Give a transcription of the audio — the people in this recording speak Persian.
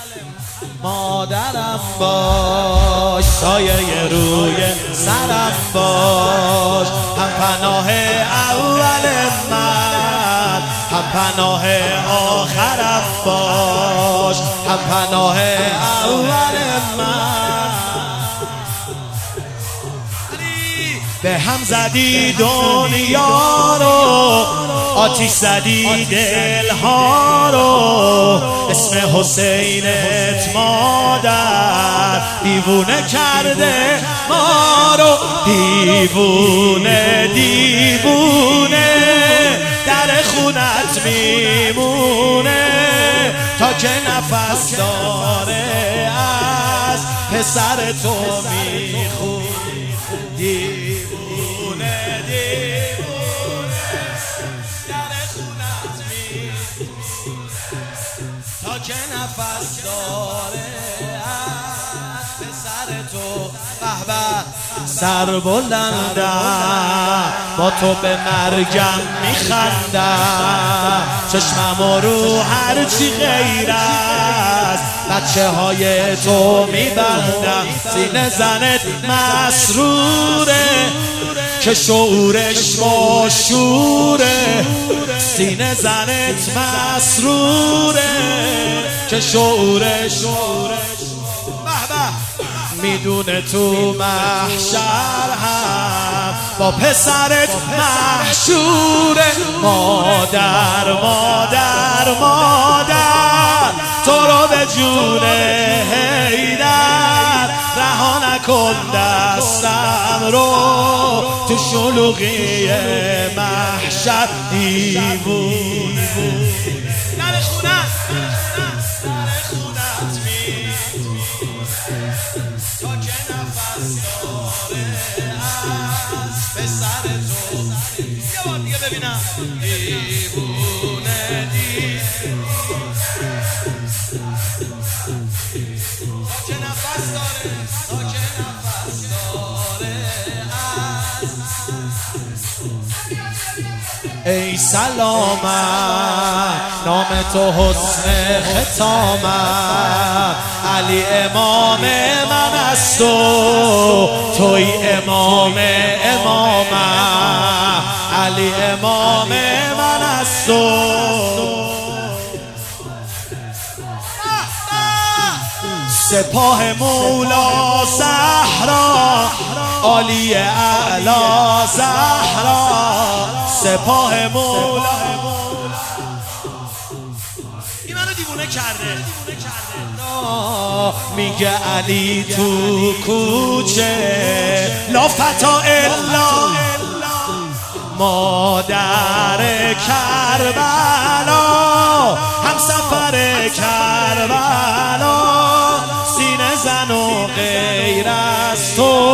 مادرم باش، سایه روی سرم باش، هم پناه اول من، هم پناه آخرم باش، هم پناه اول من. به هم زدی دنیا رو، آتیش زدی دلها رو، اسم حسینت مادر دیوونه کرده ما رو. دیوونه دیوونه در خونت میمونه، تا که نفس داره از پسر تو میخونه. دیوونه دیوونه در خونت میمونه، تا که نفس داره از پسر تو. بهبه سر بلندم با تو به مرگم میخندم، چشمم رو هرچی غیر از بچه های تو میبندم. سینه زنت مسروره که شعورش با شوره، سینه زنت مسروره که شعورش میدونه تو محشر هم با پسرت محشوره. مادر مادر مادر تو رو به جون حیدر رها نکن دستم رو، تو شلوغی محشر. دیوونه در خونت تا که نفس داره از پسر تو. یه بار دیگه ببینم. دیوونه دیوونه تا که نفس داره، تا که نفس داره از. ای سلامت نام تو حسن ختامت، علی امام من است و توی امام امامم. علی امام من است و سپاه مولا زهرا، عالی اعلی زهرا، سپاه مولا. این منو دیوونه کرده. میگه علی تو کوچه لا فتا الا مادر کربلا، هم سفر کربلا، سینه زن و غیر از تو